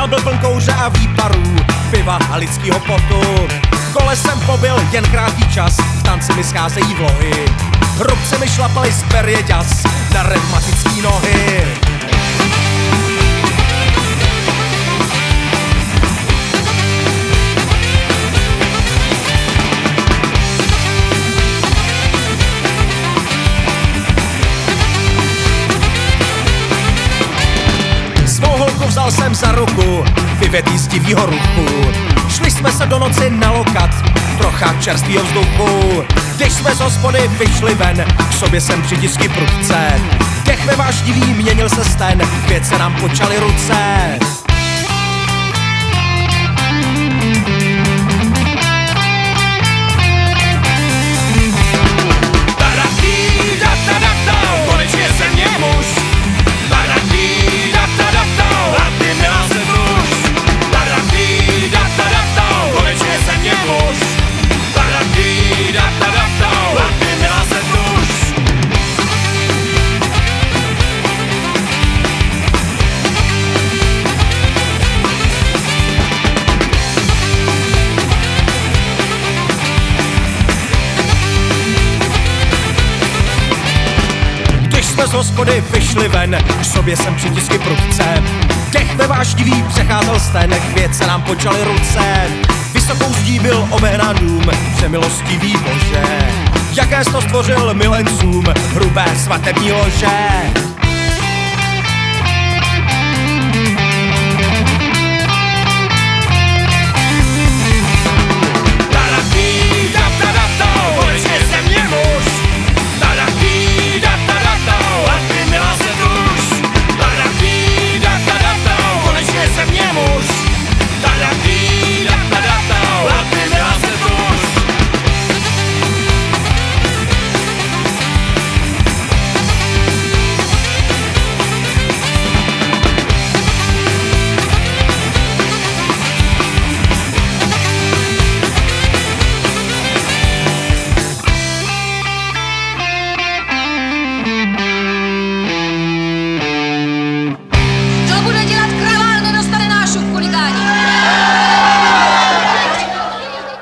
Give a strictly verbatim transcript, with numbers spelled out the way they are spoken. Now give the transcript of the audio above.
byl pln kouře a výparů, piva a lidskýho potu. V kole jsem pobyl jen krátký čas, v tanci mi scházejí vlohy. Hrubce mi šlapali z perjeďas na revmatický nohy. Vzal jsem za ruku, vyvedl z divýho ruchu. Šli jsme se do noci na lokat, trocha čerstvýho vzduchu. Když jsme z hospody vyšli ven, k sobě jsem přitisky prudce. Dech ve vášnivý měnil se sten, květ se nám počaly ruce. Z hospody vyšli ven, k sobě jsem přitisky prudce. Dech ve vášnivý přecházel sten, květ se nám počaly ruce. Vysokou zdí byl obehnán dům, přemilostivý Bože. Jaké jsi to stvořil milencům, hrubé svatební lože.